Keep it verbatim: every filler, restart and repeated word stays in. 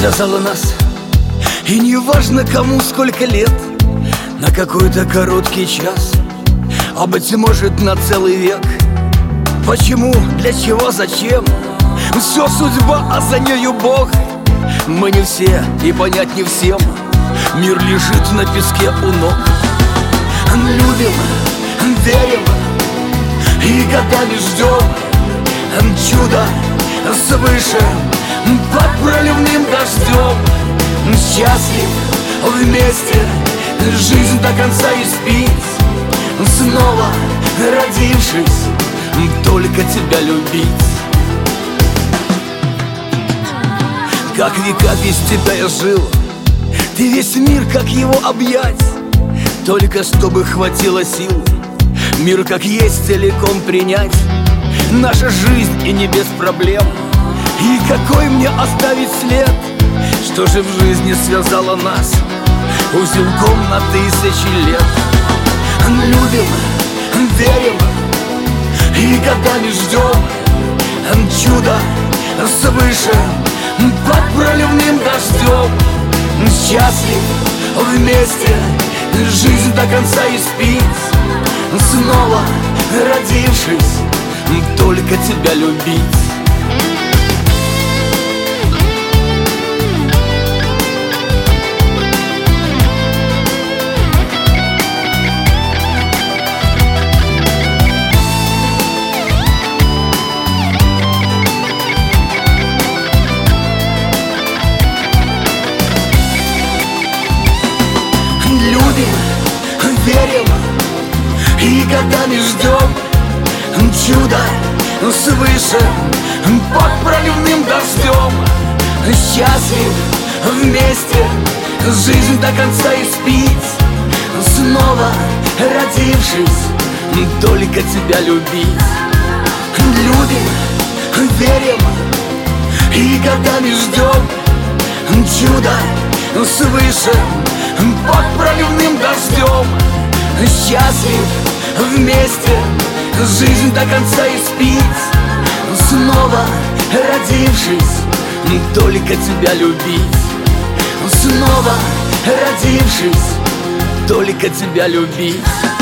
связала нас, и не важно кому сколько лет, на какой-то короткий час, а быть может на целый век. Почему, для чего, зачем? Все судьба, а за нею Бог. Мы не все, и понять не всем. Мир лежит на песке у ног. Любим, верим и годами ждем чудо свыше под проливным дождем. Счастлив вместе, жизнь до конца испить, снова родившись, только тебя любить. Как века без тебя я жил, ты весь мир, как его объять, только чтобы хватило сил мир как есть целиком принять. Наша жизнь и не без проблем, и какой мне оставить след? Что же в жизни связало нас узелком на тысячи лет? Любим, верим и годами ждем чудо свыше под проливным дождем. Счастлив вместе, жизнь до конца испить, снова родившись, только тебя любить. Любим, верим и годами ждем чудо свыше под проливным дождем. Счастлив вместе, жизнь до конца испить, снова родившись, только тебя любить. Любим, верим и годами ждем чудо свыше под проливным дождем. Счастлив вместе, жизнь до конца испить, снова родившись, только тебя любить. Снова родившись, только тебя любить.